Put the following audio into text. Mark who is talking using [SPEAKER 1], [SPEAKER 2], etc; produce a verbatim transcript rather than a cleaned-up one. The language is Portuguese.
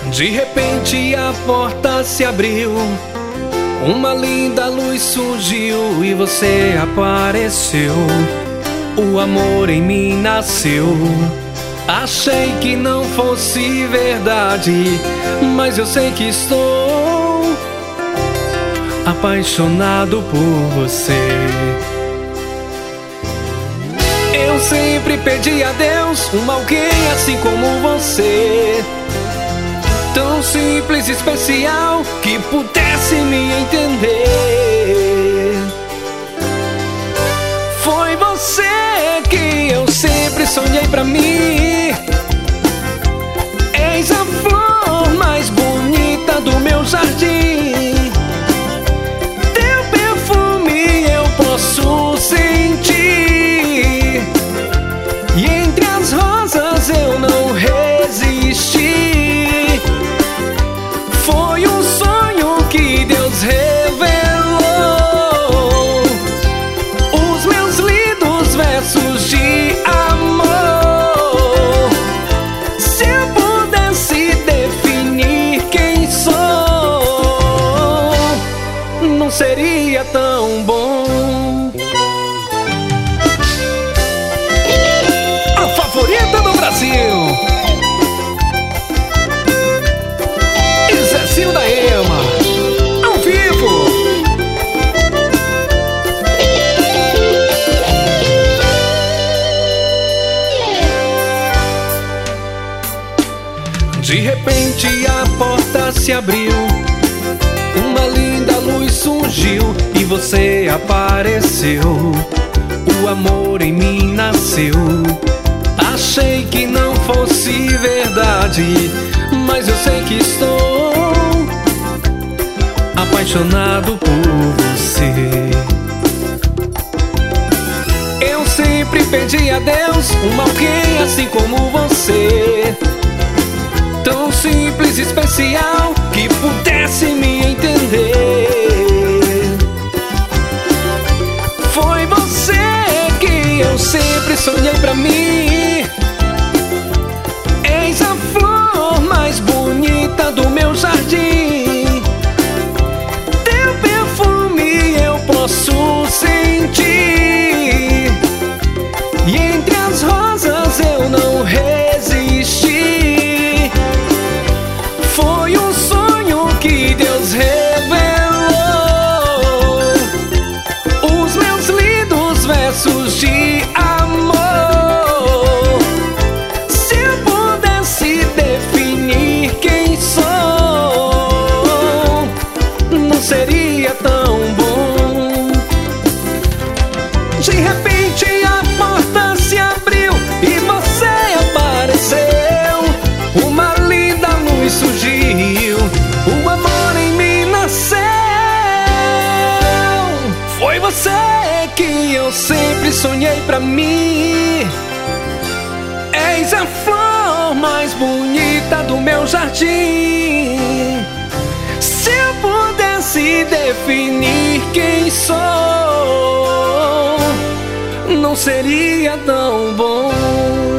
[SPEAKER 1] De repente a porta se abriu, uma linda luz surgiu e você apareceu. O amor em mim nasceu. Achei que não fosse verdade, mas eu sei que estou apaixonado por você. Eu sempre pedi a Deus um alguém assim como você, tão simples e especial, que pudesse me entender. Foi você que eu sempre sonhei pra mim. Eis a flor mais bonita do meu jardim. Teu perfume eu posso sentir, e entre as rosas eu não resisti. Foi um sonho que Deus revelou, os meus lindos versos de amor. Se eu pudesse definir quem sou, não seria tão bom. A favorita do Brasil, Zezinho da Ema, ao vivo. De repente a porta se abriu, uma linda luz surgiu e você apareceu. O amor em mim nasceu. Achei que não fosse verdade, mas eu sei que estou apaixonado por você. Eu sempre pedi a Deus um alguém assim como você, tão simples e especial, que pudesse me entender. Foi você que eu sempre sonhei pra mim. Eis a flor mais bonita do meu jardim. Teu perfume eu posso sentir, e entre as rosas eu não resisti. Foi um sonho que Deus revelou, os meus lindos versos de amor. Se eu pudesse definir quem sou, não seria tão bom. De repente a porta se abriu e você apareceu. Uma linda luz surgiu, o amor em mim nasceu. Foi você que eu sempre sonhei pra mim. Eis a flor mais bonita do meu jardim. Se eu pudesse definir quem sou, não seria tão bom.